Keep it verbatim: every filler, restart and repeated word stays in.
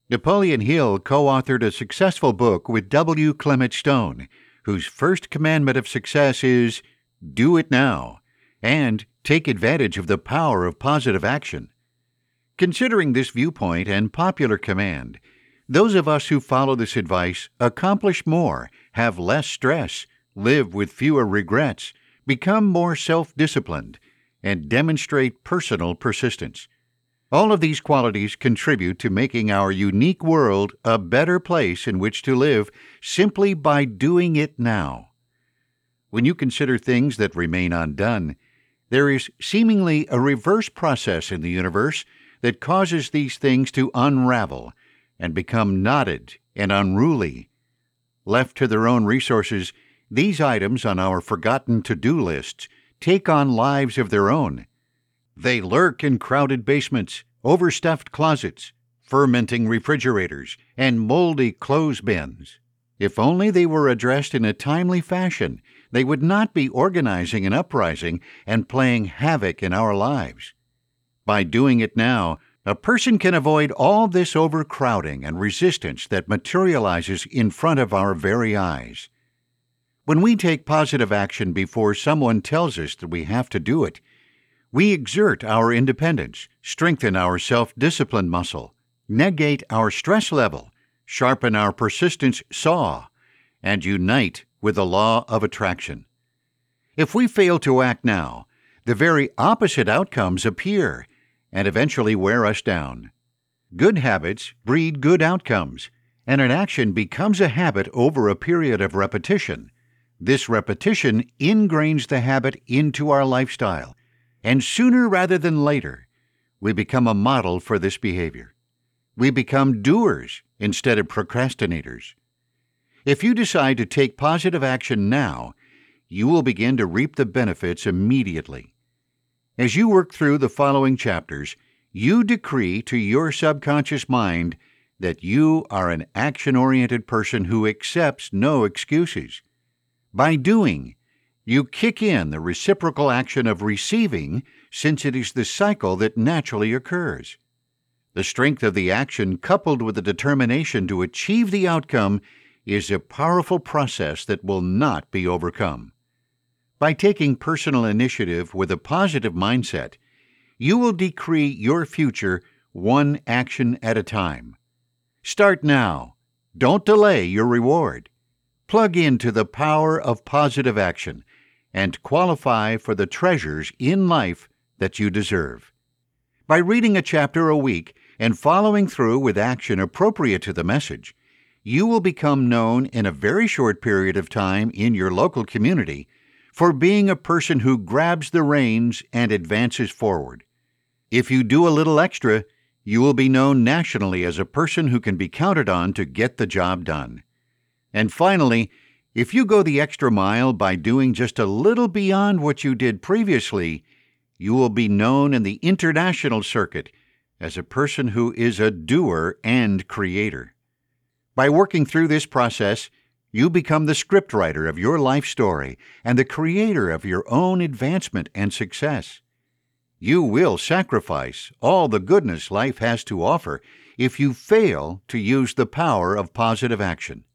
Napoleon Hill co-authored a successful book with W. Clement Stone, whose first commandment of success is, "Do it now," and take advantage of the power of positive action. Considering this viewpoint and popular command, those of us who follow this advice accomplish more, have less stress, live with fewer regrets, become more self-disciplined, and demonstrate personal persistence. All of these qualities contribute to making our unique world a better place in which to live simply by doing it now. When you consider things that remain undone, there is seemingly a reverse process in the universe that causes these things to unravel and become knotted and unruly. Left to their own resources, these items on our forgotten to-do lists take on lives of their own. They lurk in crowded basements, overstuffed closets, fermenting refrigerators, and moldy clothes bins. If only they were addressed in a timely fashion, they would not be organizing an uprising and playing havoc in our lives. By doing it now, a person can avoid all this overcrowding and resistance that materializes in front of our very eyes. When we take positive action before someone tells us that we have to do it, we exert our independence, strengthen our self-discipline muscle, negate our stress level, sharpen our persistence saw, and unite with the law of attraction. If we fail to act now, the very opposite outcomes appear and eventually wear us down. Good habits breed good outcomes, and an action becomes a habit over a period of repetition. This repetition ingrains the habit into our lifestyle, and sooner rather than later, we become a model for this behavior. We become doers instead of procrastinators. If you decide to take positive action now, you will begin to reap the benefits immediately. As you work through the following chapters, you decree to your subconscious mind that you are an action-oriented person who accepts no excuses. By doing, you kick in the reciprocal action of receiving, since it is the cycle that naturally occurs. The strength of the action coupled with the determination to achieve the outcome is a powerful process that will not be overcome. By taking personal initiative with a positive mindset, you will decree your future one action at a time. Start now. Don't delay your reward. Plug into the power of positive action and qualify for the treasures in life that you deserve. By reading a chapter a week and following through with action appropriate to the message, you will become known in a very short period of time in your local community for being a person who grabs the reins and advances forward. If you do a little extra, you will be known nationally as a person who can be counted on to get the job done. And finally, if you go the extra mile by doing just a little beyond what you did previously, you will be known in the international circuit as a person who is a doer and creator. By working through this process, you become the scriptwriter of your life story and the creator of your own advancement and success. You will sacrifice all the goodness life has to offer if you fail to use the power of positive action.